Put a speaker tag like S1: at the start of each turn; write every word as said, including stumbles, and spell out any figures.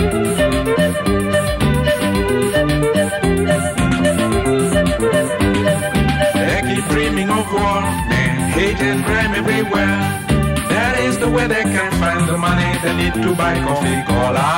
S1: They keep dreaming of war and hate and crime everywhere. That is the way they can find the money they need to buy coffee cola.